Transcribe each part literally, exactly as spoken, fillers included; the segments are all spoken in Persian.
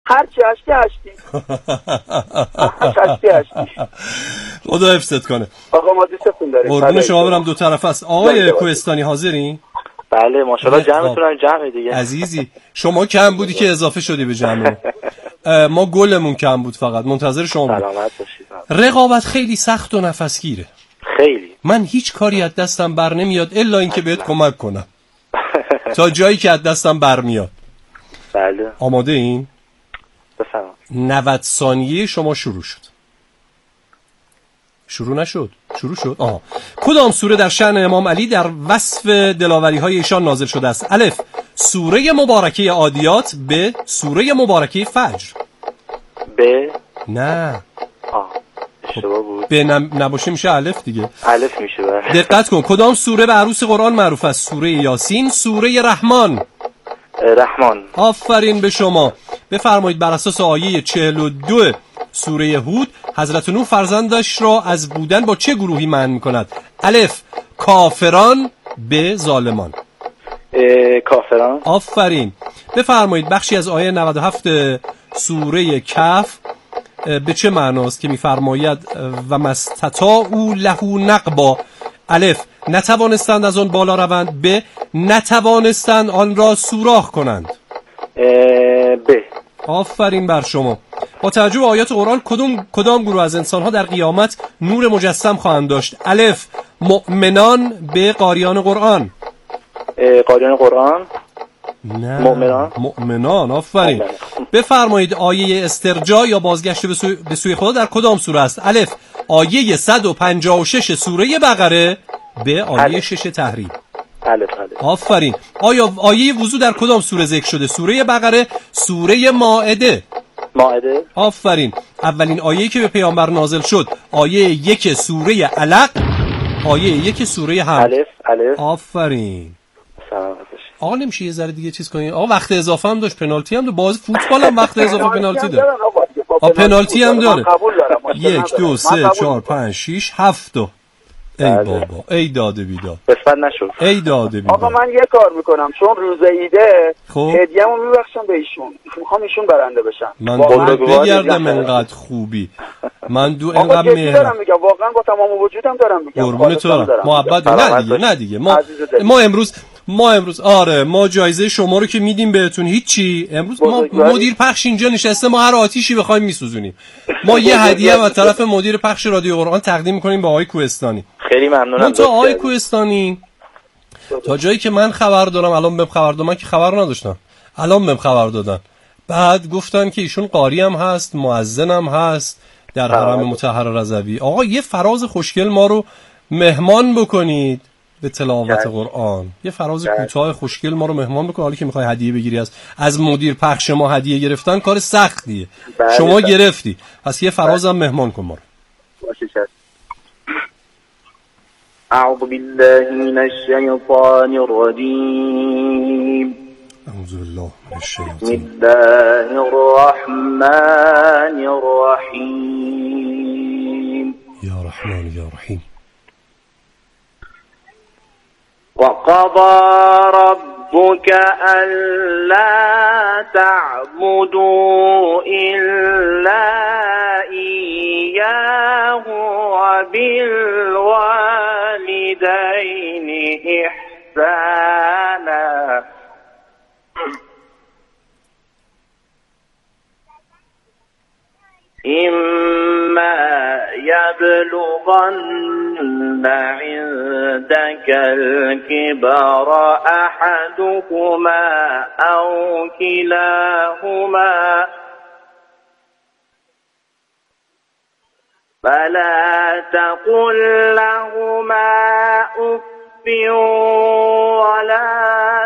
هر چی هستی هستی هستی هستی. خدا حفظت کنه. آقا ما دوستتون داریم. قربون شما برم، دو طرف است. آقای کوهستانی حاضرین؟ بله ماشاءالله جمعتون هم جمع دیگه. عزیزی شما کم بودی که اضافه شدی به جمع ما. گلمون کم بود، فقط منتظر شما بود. سلامت باشید. رقابت خیلی سخت و نفسگیره. خیلی. من هیچ کاری از دستم بر نمیاد الا اینکه بهت کمک کنم تا جایی که از دستم برمیاد. بله. آماده این؟ بفرمایید. نود ثانیه شما شروع شد. شروع نشد. شروع شد. آها. کدام سوره در شأن امام علی در وصف دلاوری‌های ایشان نازل شده است؟ الف سوره مبارکه عادیات، ب سوره مبارکه فجر. ب نه. آه. اشتباه بود. به نباشه میشه الف دیگه. الف میشه. بله. دقت کن. کدام سوره به عروس قرآن معروف است؟ سوره یاسین، سوره رحمان. رحمان. آفرین به شما. بفرمایید بر اساس آیه چهل و دو سوره هود حضرت نوح فرزندش را از بودن با چه گروهی منع می‌کند؟ الف کافران، ب ظالمان. کافران. آفرین. بفرمایید بخشی از آیه نود و هفت سوره کهف به چه معناست که می‌فرماید و مستطاعوا له نقبا؟ الف نتوانستند از آن بالا روند، ب نتوانستند آن را سوراخ کنند. ب. آفرین بر شما. با توجه به آیات قرآن کدام کدام گروه از انسان‌ها در قیامت نور مجسم خواهند داشت؟ الف مؤمنان، ب قاریان قرآن. قاریان قرآن. نه مؤمنان. مؤمنان. آفرین. بفرمایید آیه استرجاع یا بازگشت به سوی, به سوی خدا در کدام سوره است؟ الف آیه صد و پنجاه و شش سوره بقره، ب آیه شش تحریم. الف الف. آفرین. آیا آیه وضو در کدام سوره ذکر شده؟ سوره بقره، سوره مائده. مائده. آفرین. اولین آیه‌ای که به پیامبر نازل شد آیه یک سوره علق، آیه یک سوره هم. الف الف. آفرین. سلام باشید. آقا نمیشه یه ذره دیگه چیز کنین؟ آقا وقت اضافه هم داشت، پنالتی هم داشت، باز فوتبال هم وقت اضافه پنالتی داره. آ پنالتی هم داره. یک دو سه چهار پنج شش هفت. ای بابا ای داده بیداد. قسمت نشد. ای داده بیداد. آقا من یه کار میکنم، چون روز ایده هدیه‌مو میبخشم به ایشون، میخوام ایشون برنده بشن. من دو بگردم انقدر خوبی، من دو انقدر مهربان دارم میگم، واقعا با تمام وجودم دارم میگم. قربون تو محبت. نه دیگه نه دیگه ما ما امروز ما امروز آره ما جایزه شما رو که میدیم بهتون هیچی. امروز ما مدیر پخش اینجا نشسته، ما هر آتیشی بخوایم میسوزونیم. ما یه هدیه از طرف مدیر پخش رادیو قرآن تقدیم میکنیم به آقای کوهستانی. خیلی ممنونم. تو آقای کوهستانی تا جایی که من خبر دارم، الان بهم خبر دادن، من که خبر نداشتم، الان بهم خبر دادن، بعد گفتن که ایشون قاری هم هست، مؤذن هم هست در حرم مطهر رضوی. آقا یه فراز خوشگل ما رو مهمان بکنید به تلاوت قرآن. یه فراز کوتاه خوشگل ما رو مهمان بکن. حالا که میخوای هدیه بگیری از از مدیر پخش ما هدیه گرفتن کار سختیه. بله شما بله. گرفتی، پس یه فراز هم مهمان کن ما رو. اعوذ بالله من الشیطان الرجیم. اعوذ بالله من الشیطان. بسم الله الرحمن الرحیم. یا رحمان یا رحیم. وقضى ربك ألا تعبدوا إلا إياه وبالوالدين إحسانا إما يبلغن عندك الكبر أحدهما أو كلاهما فلا تقل لهما أف ولا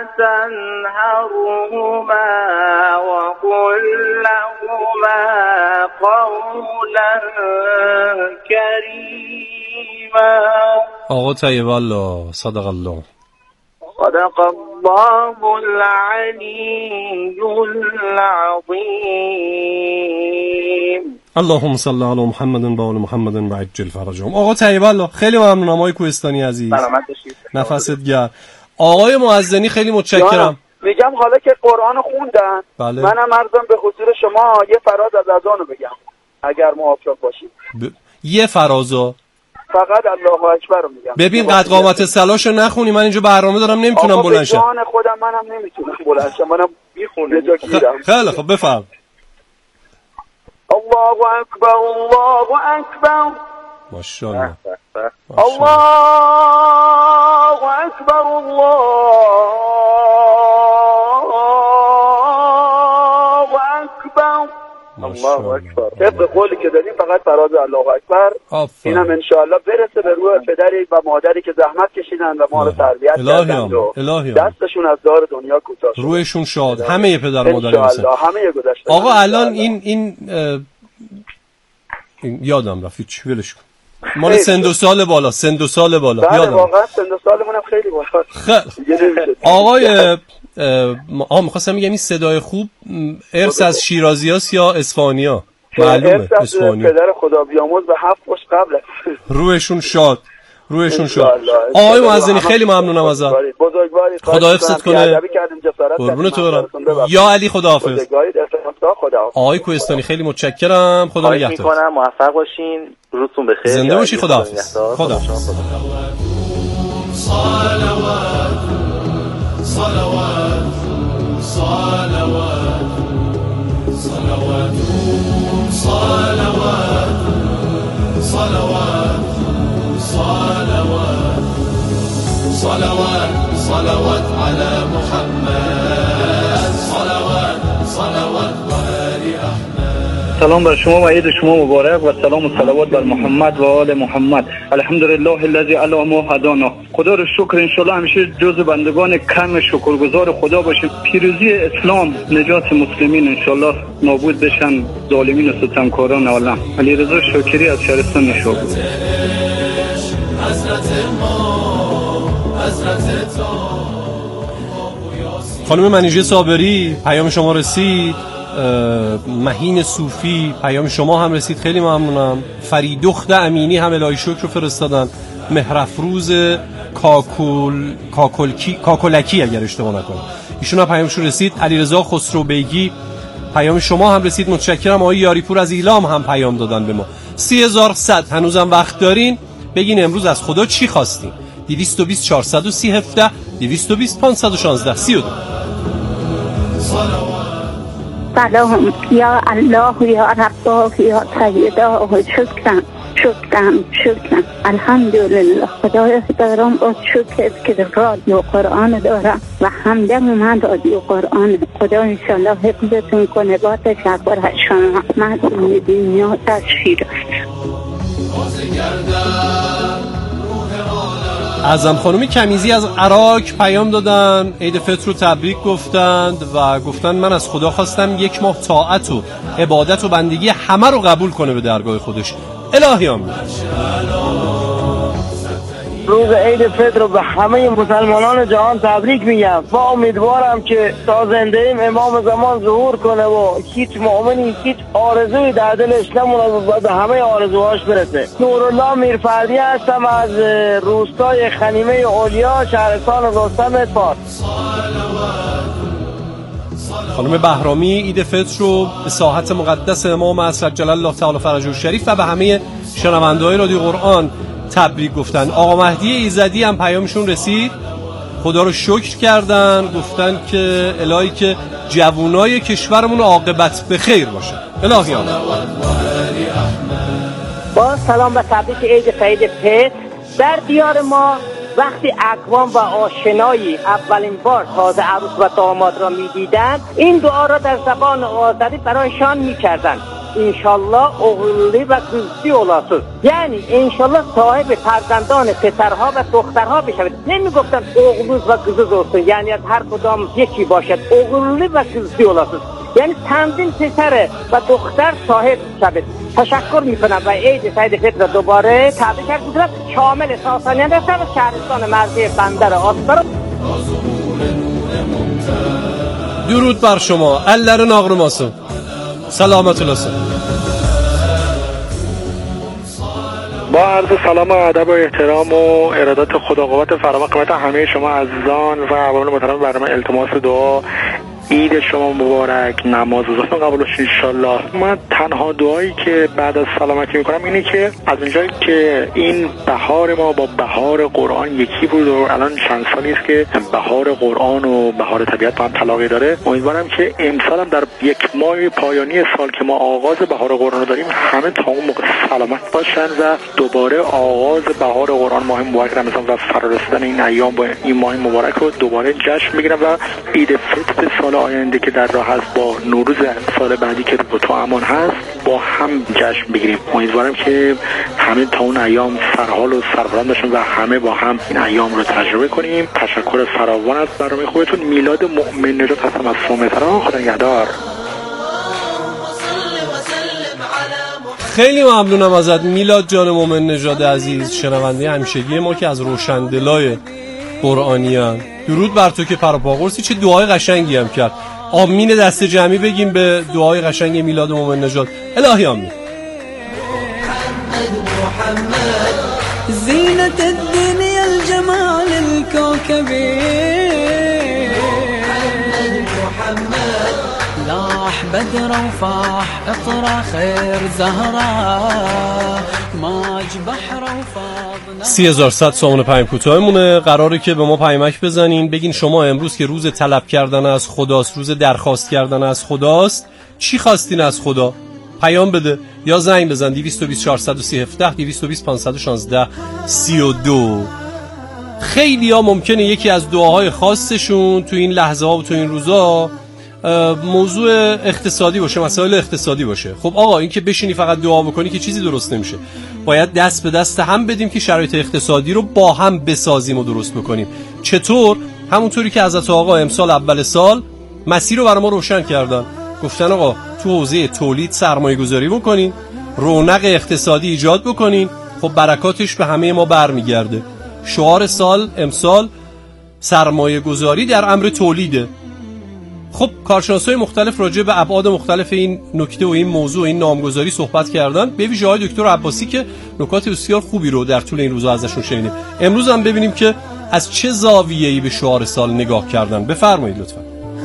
تنهرهما وقل لهما قولا كريما. آقا طیب الله صدق الله. صدق الله العلی العظیم. اللهم صل علی محمد و آل محمد و عجل فرجهم. آقا طیب الله خیلی ممنونم آقای کوهستانی عزیز. سلامت باشید. نفست گرم. آقای مؤذنی خیلی متشکرم. میگم حالا که قرآن خوندن، بله. منم عرضم به حضور شما یه فراز از اذانو بگم اگر موافق باشید. ب... یه فرازو فقط الله اکبر رو میگم. ببین قد قامت سلاشو نخونی، من اینجا برنامه دارم نمیتونم بلند شم. آقا به جان خودم منم نمیتونم بلند شم، منم میخونه جا گیرم. خیلی خب بفرم. الله اکبر الله اکبر ماشاءالله. الله اکبر الله اکبر الله اکبر. طبق قولی که دادیم فقط فراز الله اکبر. اینم انشاءالله برسه به روح پدری و مادری که زحمت کشیدن و ما رو تربیت کردن و دستشون از دار دنیا کوتاه شد. روحشون شاد. همه پدر مادر انشاءالله همه گذشته. آقا الان این این, این یادم رفت چی ولش کن. مال سن و سال بالا، سن و سال بالا. بله یادم. واقعا سن و سالمون هم خیلی بالا. خیلی. آقای آ می‌خواستم بگم این صدای خوب ارث از شیرازیاست یا اصفهانیا؟ معلومه اصفهانی. پدر خدا بیامرز به هفت مش قبل. روحشون شاد. روحشون شاد. آقای مؤذنی خیلی ممنونم ازت. بزرگواری. خدا حفظت کنه. قربون تو برم. یا علی خداحافظ. آقای کوهستانی خیلی متشکرم. خدا نگهدار. می‌کنم موفق باشین. روزتون بخیر. زنده باشی. خداحافظ. خدا. صلوات صلوات صلوات صلوات صلوات صلوات صلوات صلوات على محمد صلوات صلوات وآل أحمد. سلام بر شما و عید شما مبارک و سلام و صلوات بر محمد و آل محمد. الحمدلله الذی علی ما هدانا. خدا رو شکر، انشالله همیشه جز بندگان کم شکرگزار خدا باشیم. پیروزی اسلام، نجات مسلمین انشالله نابود بشن ظالمین و ستمکاران عالم. علیرضا شاکری از شهرستان نشابور. خانم منیژه صابری پیام شما رسید. مهین صوفی پیام شما هم رسید، خیلی ممنونم. فریدخت امینی هم الهی شکر رو فرستادن. مهرفروز کاکل کاکلکی کاکلکی اگر اشتباه نکنم ایشون هم پیامشون رسید. علیرضا خسرو بیگی پیام شما هم رسید، متشکرم. آقای یاریپور از ایلام هم پیام دادن به ما. سی هزار و صد هنوزم وقت دارین بگین امروز از خدا چی خواستین. دویست و بیست چهارصد و سی هفده دویست و بیست پانصد و شانزده سی و دو. سلام یا الله یا رب یا سیدا و شکرم شکرم شکرم الحمدلله. خدای دارم با شکر که رادیو قرآن دارم و همدم من رادیو قرآن. خدا انشالله حفظتون کنه با تشکر از شما. من دنیا در شیراز. اعظم خانومی کمیزی از عراق پیام دادن، عید فطر رو تبریک گفتند و گفتن من از خدا خواستم یک ماه طاعت و عبادت و بندگی همه رو قبول کنه به درگاه خودش. الهی آمین. روز عید فطر رو به همه مسلمانان جهان تبریک میگم و امیدوارم که تا زنده ایم امام زمان ظهور کنه و هیچ مؤمنی هیچ آرزوی در دلش نمونه و به همه آرزوهاش برسه. نورالله میرفردی هستم از روستای خنیمه اولیا شهرستان رستم فارس. خانم بهرامی عید فطر رو به ساحت مقدس امام عصر جلال الله تعالی فرجه الشریف و به همه شنونده‌های رادیو قرآن تبریک گفتن. آقا مهدی ایزدی هم پیامشون رسید، خدا رو شکر کردن، گفتن که الهی که جوانای کشورمون عاقبت به خیر باشه. الهی آمین. با سلام و تبریک عید سعید فطر. در دیار ما وقتی اقوام و آشنایی اولین بار تازه عروس و داماد را می‌دیدند این دعا را در زبان آذری برایشان می‌کردند. انشالله oğullu و kızlı olasız. یعنی انشالله صاحب فرزندان پسرها و دخترها بشوید. نمیگفتن oğlunuz و kızınız olsun. یعنی از هر کدام یکی باشد. oğullu و kızlı olasız. یعنی چندین پسر و دختر صاحب شوید. تشکر میکنم و عید سعید فطر را دوباره تبریک میگم. شامل ساسانیان هستم و شهرستان مرزی بندر آستار. درود بر شما. Ellerin ağrımasın. Selamet olasın. با عرض سلام و ادب و احترام و ارادت خدا قوت فراوان خدمت همه شما عزیزان و عوامل محترم برنامه التماس دعا، عید شما مبارک، نماز روزتون قبول باشه ان شاء الله. من تنها دعایی که بعد از سلامتی میکنم اینه که از اونجایی که این بهار ما با بهار قرآن یکی بود و الان چند سالی است که بهار قرآن و بهار طبیعت با هم تلاقی داره، امیدوارم که امسال هم در یک ماه پایانی سال که ما آغاز بهار قرآن رو داریم همه تا اون موقع سلامت باشن و دوباره آغاز بهار قرآن ماه مبارک رمضان و فرارسیدن این ایام با این ماه مبارک رو دوباره جشن بگیرم و عید فطر سال آینده که در راه هست با نوروز سال بعدی که با تو امان هست با هم جشن بگیریم. امیدوارم که همه تا اون ایام سرحال و سربلند باشن و همه با هم این ایام رو تجربه کنیم. تشکر فراوان از برنامه خوبتون. میلاد مؤمن نژاد هستم از سومه تهران. خدا نگهدار. خیلی ممنونم ازت میلاد جان مؤمن نژاد عزیز، شنونده همیشگی ما که از روشندلای قرآنیان. درود بر تو که پراپاگورسی. چه دعای قشنگی هم کرد. آمین دست جمعی بگیم به دعای قشنگ میلاد مؤمن نژاد. الهی آمین. زینة الدنيا الجمال الكوكبي محمد لاح بدر وفاح اطرى خير زهرة ماج بحر وفاض سی هزار صد سامون پیام کوتاهمونه. قراره که به ما پیامک بزنین بگین شما امروز که روز طلب کردن از خداست، روز درخواست کردن از خداست، چی خواستین از خدا؟ پیام بده یا زنگ بزن دویست و بیست چهارصد و سی هفده دویست و بیست پانصد و شانزده سی و دو. خیلی ها ممکنه یکی از دعاهای خاصشون تو این لحظه ها و تو این روزا موضوع اقتصادی باشه، مسائل اقتصادی باشه. خب آقا این که بشینی فقط دعا بکنی که چیزی درست نمیشه. باید دست به دست هم بدیم که شرایط اقتصادی رو با هم بسازیم و درست بکنیم. چطور؟ همونطوری که حضرت آقا امسال اول سال مسیر رو برای ما روشن کردن. گفتن آقا تو حوزه تولید سرمایه گذاری بکنین، رونق اقتصادی ایجاد بکنین، خب برکاتش به همه ما برمیگرده. شعار سال امسال سرمایه گذاری در امر تولیده. خب کارشناسای مختلف راجع به ابعاد مختلف این نکته و این موضوع و این نامگذاری صحبت کردن. به ویژه آقای دکتر عباسی که نکات بسیار خوبی رو در طول این روزها ازشون شنیدیم. امروز هم ببینیم که از چه زاویه‌ای به شعار سال نگاه کردن. بفرمایید لطفاً.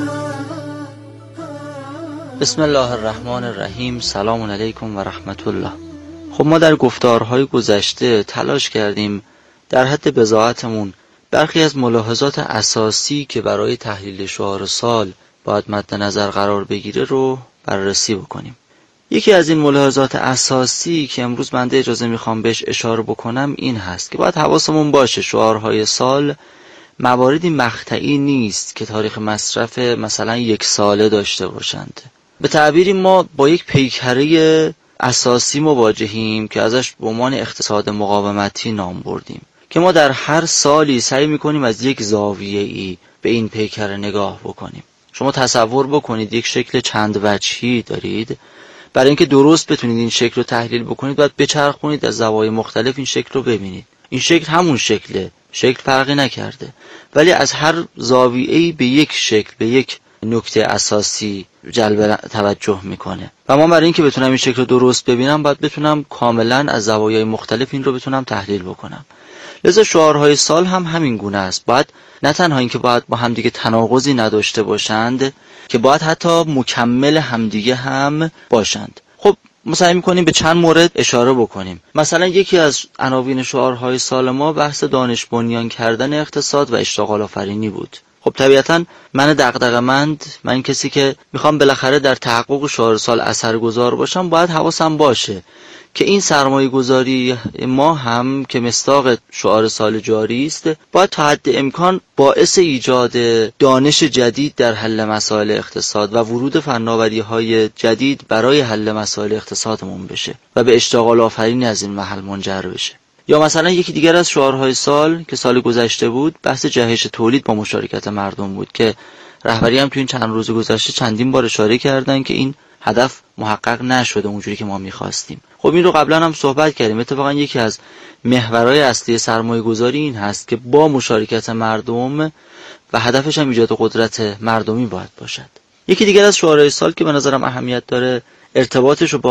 بسم الله الرحمن الرحیم. سلام علیکم و رحمت الله. خب ما در گفتارهای گذشته تلاش کردیم در حد بضاعتمون برخی از ملاحظات اساسی که برای تحلیل شعار سال باید مد نظر قرار بگیره رو بررسی بکنیم. یکی از این ملاحظات اساسی که امروز بنده اجازه میخوام بهش اشاره بکنم این هست که باید حواسمون باشه شعارهای سال مواردی مقطعی نیست که تاریخ مصرف مثلا یک ساله داشته باشند. به تعبیری ما با یک پیکره اساسی مواجهیم که ازش به عنوان اقتصاد مقاومتی نام بردیم که ما در هر سالی سعی میکنیم از یک زاویه‌ای به این پیکره نگاه بکنیم. شما تصور بکنید یک شکل چند وجهی دارید، برای اینکه درست بتونید این شکل رو تحلیل بکنید باید بچرخونید از زوایای مختلف این شکل رو ببینید. این شکل همون شکله، شکل فرقی نکرده، ولی از هر زاویه‌ای به یک شکل، به یک نکته اساسی جلب توجه میکنه و من برای اینکه بتونم این شکل رو درست ببینم باید بتونم کاملا از زوایای مختلف این رو بتونم تحلیل بکنم. لذا شعارهای سال هم همین گونه است. باید نه تنها اینکه باید با همدیگه تناقضی نداشته باشند که باید حتی مکمل همدیگه هم باشند. خب ما سعی می‌کنیم به چند مورد اشاره بکنیم. مثلا یکی از عناوین شعارهای سال ما بحث دانش بنیان کردن اقتصاد و اشتغال آفرینی بود. خب طبیعتاً من دغدغه‌مند، من کسی که میخوام بالاخره در تحقق شعار سال اثرگذار باشم باید حواسم باشه که این سرمایه گذاری ما هم که مصداق شعار سال جاری است باید تا حد امکان باعث ایجاد دانش جدید در حل مسائل اقتصاد و ورود فناوری‌های جدید برای حل مسائل اقتصادمون بشه و به اشتغال آفرینی از این محل منجر بشه. یا مثلا یکی دیگر از شعارهای سال که سال گذشته بود بحث جهش تولید با مشارکت مردم بود که رهبری هم تو این چند روز گذشته چندین بار اشاره کردن که این هدف محقق نشده اونجوری که ما می‌خواستیم. خب این رو قبلا هم صحبت کردیم. اتفاقا یکی از محورهای اصلی سرمایه گذاری این هست که با مشارکت مردم و هدفش هم ایجاد قدرت مردمی باید باشد. یکی دیگر از شعارهای سال که به نظرم اهمیت داره ارتباطش رو با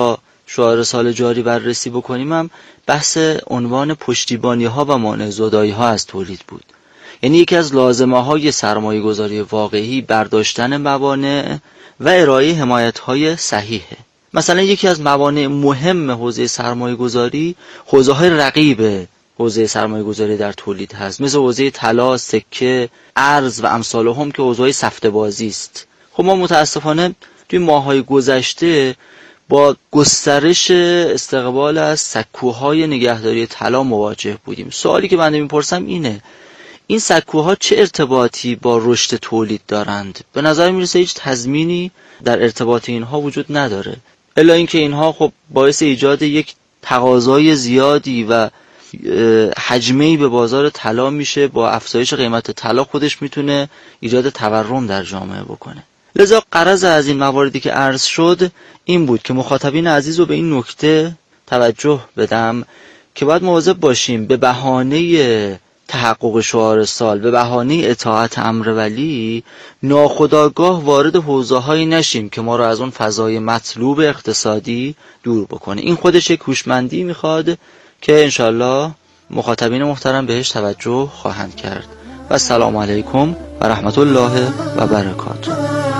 شعار سال جاری بررسی بکنیم هم بحث عنوان پشتیبانی ها و مانع زدایی ها از تولید بود. یعنی یکی از لازمه های سرمایه گذاری واقعی برداشتن موانع و ارائه حمایت های صحیحه. مثلا یکی از موانع مهم حوزه سرمایه گذاری حوزه های رقیب حوزه سرمایه گذاری در تولید هست، مثل حوزه طلا، سکه، ارز و امثال هم که حوزه های سفته بازی است. خب ما متاسفانه توی ماه‌های گذشته با گسترش استقبال از سکوهای نگهداری طلا مواجه بودیم. سوالی که بنده میپرسم اینه: این سکوها چه ارتباطی با رشد تولید دارند؟ به نظر میرسه هیچ تضمینی در ارتباط اینها وجود نداره، الا اینکه اینها خب باعث ایجاد یک تقاضای زیادی و حجمه‌ای به بازار طلا میشه. با افزایش قیمت طلا خودش میتونه ایجاد تورم در جامعه بکنه. لذا غرض از این مواردی که عرض شد این بود که مخاطبین عزیز رو به این نکته توجه بدم که باید مواظب باشیم به بهانه تحقق شعار سال، به بهانه اطاعت امر ولی، ناخودآگاه وارد حوزه‌هایی نشیم که ما رو از اون فضای مطلوب اقتصادی دور بکنه. این خودش یک هوشمندی میخواد که انشالله مخاطبین محترم بهش توجه خواهند کرد. و السلام علیکم و رحمت الله و برکاته.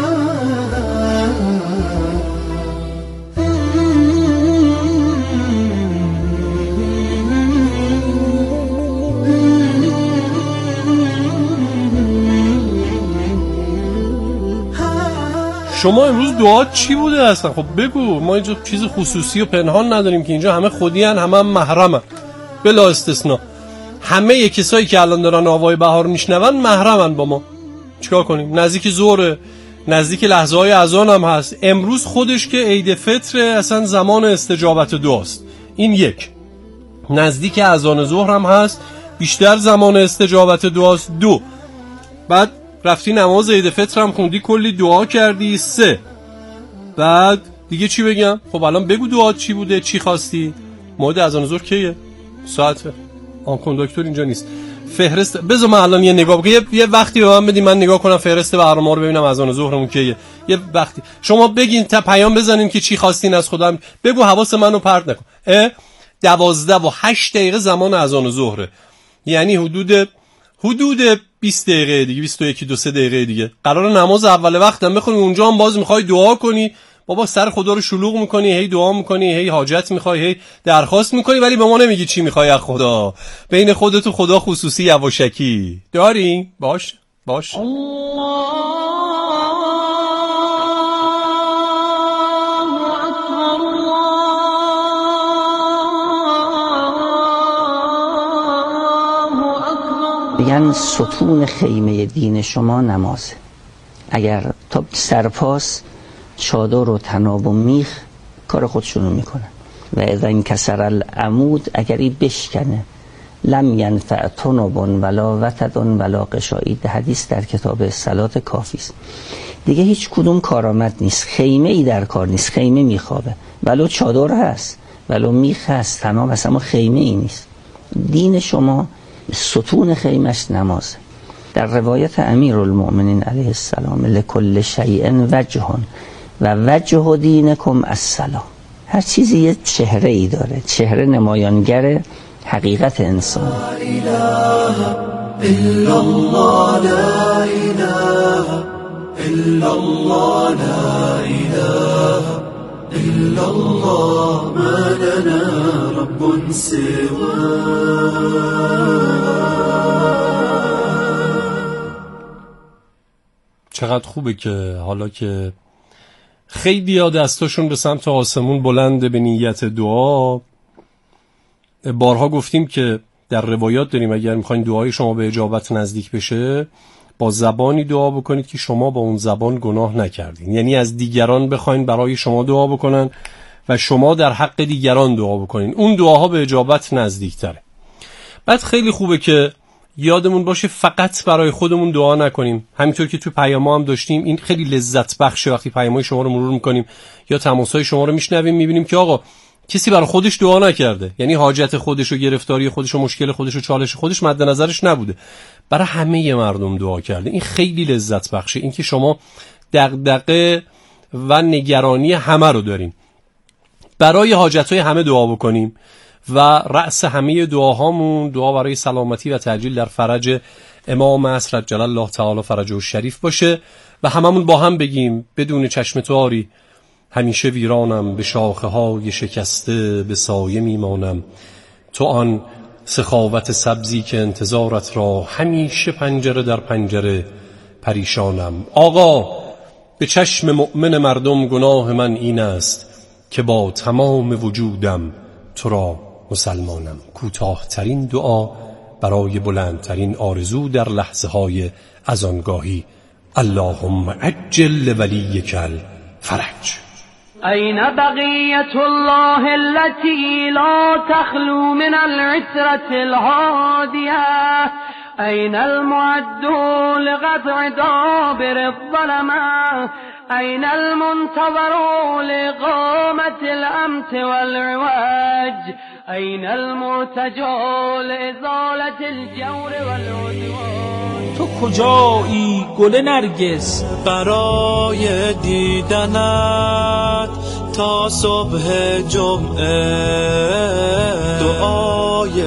شما امروز دعا چی بوده اصلا؟ خب بگو، ما اینجا چیز خصوصی و پنهان نداریم که، اینجا همه خودی هن، همه هم محرمن بلا استثناء. همه کسایی که الان دارن آوای بهار میشنون محرمن با ما. چیکار کنیم؟ نزدیک ظهر، نزدیک لحظه های اذان هم هست. امروز خودش که عید فطر اصلا زمان استجابت دعاست. این یک. نزدیک اذان ظهر هم هست، بیشتر زمان استجابت دعاست. دو. بعد رفتی نماز عید فطر هم خوندی، کلی دعا کردی. سه. بعد دیگه چی بگم؟ خب الان بگو دعا چی بوده، چی خواستی؟ موعد اذان ظهر کیه؟ ساعته. آن کنداکتور اینجا نیست. فهرست بذار من الان یه نگاه بکنم، یه, یه وقتی به من بدین من نگاه کنم فهرست برنامه‌ها رو ببینم اذان ظهرمون کیه. یه وقتی شما بگین تا پیام بزنین که چی خواستین از خودم، بگو حواس منو پرت نکن. اه دوازده و هشت دقیقه زمان اذان ظهره، یعنی حدود حدود بیست دقیقه دیگه، بیست و یک دو سه دقیقه دیگه قرار نماز اول وقتم بخونی. اونجا هم باز میخوای دعا کنی، بابا سر خدا رو شلوغ میکنی، هی دعا میکنی، هی حاجت میخوای، هی درخواست میکنی، ولی به ما نمیگی چی میخوای از خدا. بین خودت و خدا خصوصی یواشکی داری؟ باش باش. میگن ستون خیمه دین شما نمازه. اگر تا سرپاس چادر و طناب و میخ کار خودشونو میکنن و اذا انکسر العمود اگری بشکنه لم ینفع طنب ولا وتد ولا قشایید. حدیث در کتاب صلات کافی است. دیگه هیچ کدوم کارآمد نیست، خیمه ای در کار نیست، خیمه میخوابه، ولو چادر هست ولو میخ هست، طناب هست، اما خیمه ای نیست. دین شما ستون خیمش نمازه. در روایت امیرالمؤمنین علیه السلام لکل شیء وجه و وجه دینکم الصلاة. هر چیزی یه چهره ای داره، چهره نمایانگر حقیقت انسان. لا اله الا الله، لا اله الا الله، لا اله الا الله، ما لنا رب چقدر خوبه که حالا که خیلی ها دستاشون به سمت آسمون بلنده به نیت دعا. بارها گفتیم که در روایات داریم اگر میخواین دعای شما به اجابت نزدیک بشه با زبانی دعا بکنید که شما با اون زبان گناه نکردین. یعنی از دیگران بخواین برای شما دعا بکنن و شما در حق دیگران دعا بکنین، اون دعاها به اجابت نزدیک تره. بعد خیلی خوبه که یادمون باشه فقط برای خودمون دعا نکنیم. همینطور که تو پیام‌ها هم داشتیم، این خیلی لذت بخشه وقتی پیام‌های شما رو مرور میکنیم یا تماس‌های شما رو میشنویم، میبینیم که آقا کسی برای خودش دعا نکرده، یعنی حاجت خودش و گرفتاری خودش و مشکل خودش و چالش خودش مد نظرش نبوده، برای همه مردم دعا کرده. این خیلی لذت بخشه، این که شما دغدغه و نگرانی همه رو دارین. برای حاجتهای همه دعا بکنیم و رأس همه دعاهامون دعا برای سلامتی و تعجیل در فرج امام عصر عجل الله تعالی فرجه الشریف باشه و هممون با هم بگیم بدون چشم تو آری همیشه ویرانم، به شاخه های شکسته به سایه میمانم، تو آن سخاوت سبزی که انتظارت را همیشه پنجره در پنجره پریشانم. آقا به چشم مؤمن مردم گناه من این است که با تمام وجودم تو را مسلمانم. کوتاه‌ترین دعا برای بلندترین آرزو در لحظه های اذانگاهی. اللهم عجل لولیک الفرج. أين بقية الله التي لا تخلو من العترة الهادية؟ أين المعد لقطع دابر الظلمة؟ أين المنتظر لإقامة الأمت والعواج؟ أين المرتجى لإزالة الجور والعدوان؟ تو کجایی گل نرگس برای دیدنت تا صبح جمعه دعای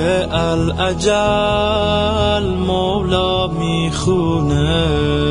الاجل مولا میخونه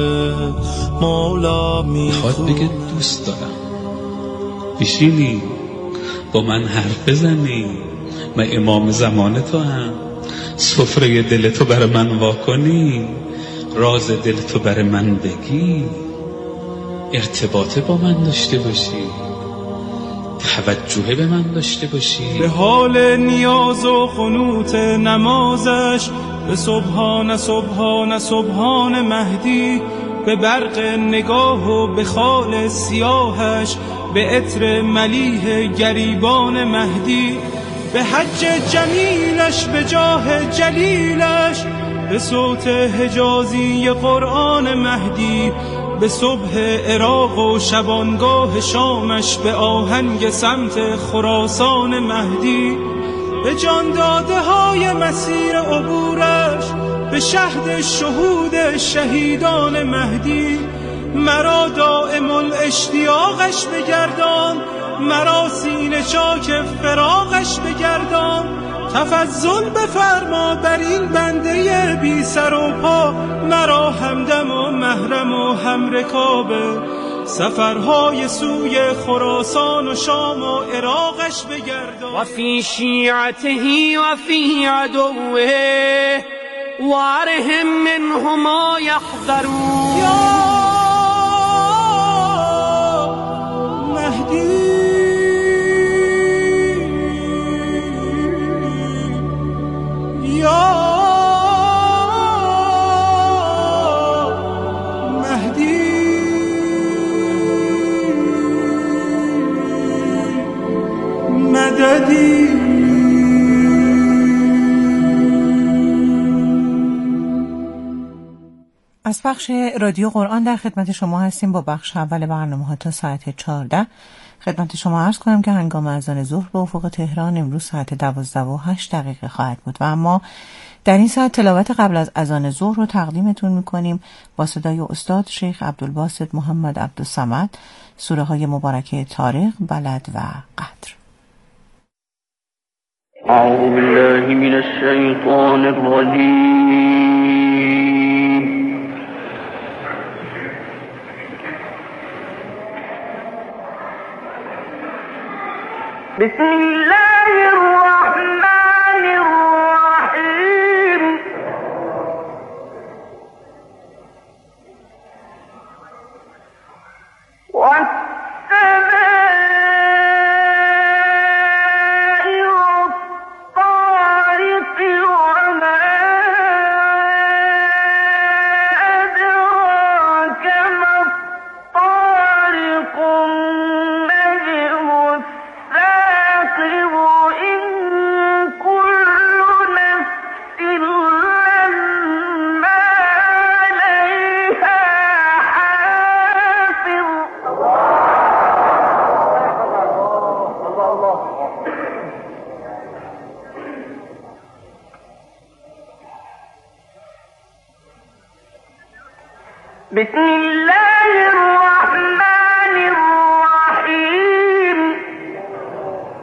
مولا میخونه. میخواد بگه دوست دارم، بشینی با من حرف بزنی، من امام زمان تو هم، سفره دل تو برای من واکنی، راز دل تو برای من بگی، ارتباط با من داشته باشی، توجه به من داشته باشی. به حال نیاز و قنوت نمازش، به سبحان سبحان سبحان مهدی، به برق نگاه و به خال سیاهش، به عطر ملیح گریبان مهدی، به حج جمیلش به جاه جلیلش، به صوت حجازی قرآن مهدی، به صبح عراق و شبانگاه شامش، به آهنگ سمت خراسان مهدی، به جان داده های مسیر عبورش، به شهد شهود شهیدان مهدی. مرا دائم الاشتیاقش بگردان، مرا سینه چاک فراقش بگردان. تفضل بفرما بر این بنده بی سر و پا، مرا همدم و محرم و همرکابه، سفرهای سوی خراسان و شام و عراقش بگردان. و فی شیعته و فی عدوه وارهم منهما یحذرون. یا مهدی یا مهدی مددی. از بخش رادیو قرآن در خدمت شما هستیم با بخش اول برنامه ها تا ساعت چهارده. خدمت شما عرض کنم که هنگام اذان ظهر به افق تهران امروز ساعت دوازده و هشت دقیقه خواهد بود و اما در این ساعت تلاوت قبل از اذان ظهر رو تقدیمتون میکنیم با صدای استاد شیخ عبدالباسط محمد عبدالصمد، سوره های مبارکه طارق، بلد و قدر. اعوذ بالله من الشیطان الرجیم. بسم الله الرحمن الرحیم. بسم الله الرحمن الرحیم.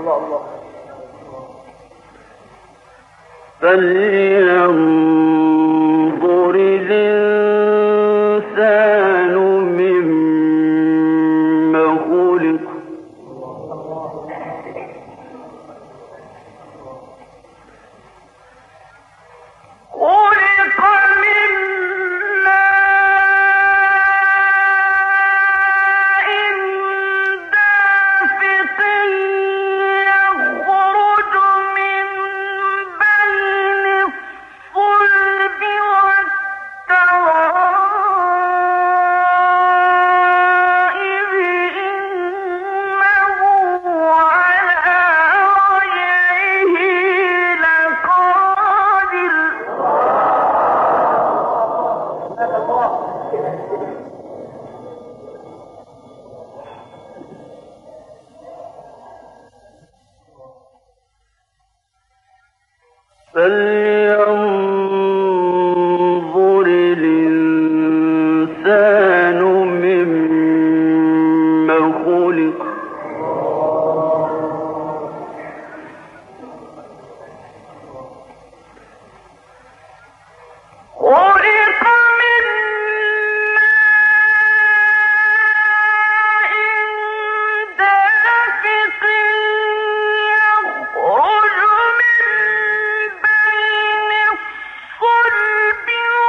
فلينظر الإنسان مما خلق خلق من ماء دافق يخرج من بين الصلب والترائب إنه على رجعه لقادر فلينظر الإنسان مما خلق خلق من ماء دافق يخرج من بين الصلب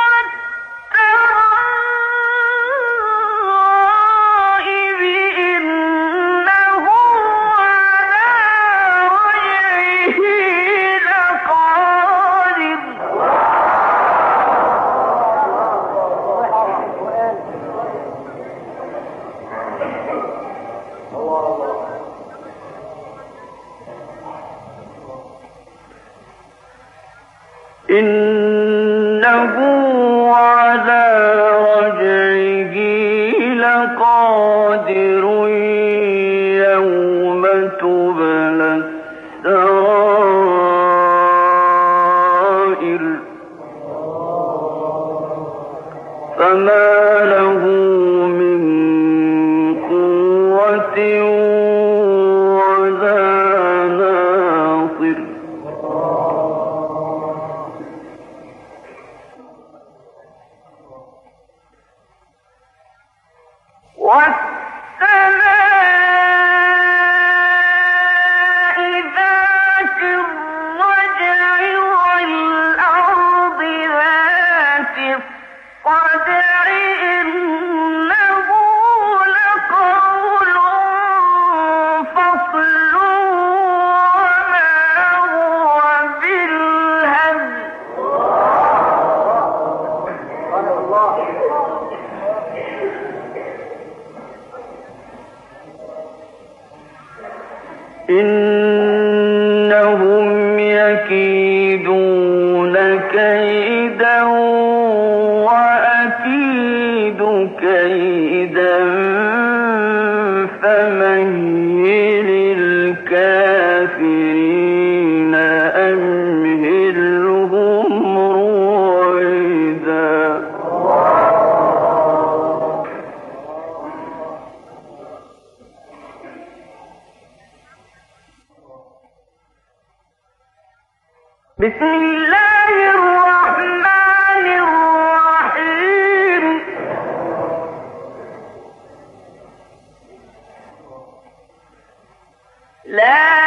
والترائب إنه على رجعه لقادر إنه على رجعه لقادر يوم تبلى السرائر فما له من قوة ولا ناصر والسماء ذات الرجع والأرض ذات الصدع إنه لقول فصل وما هو بالهزل إنهم يكيدون كيدا وأكيد كيدا فمهل الكافرين أمهلهم رويدا بسم الله الرحمن الرحيم لا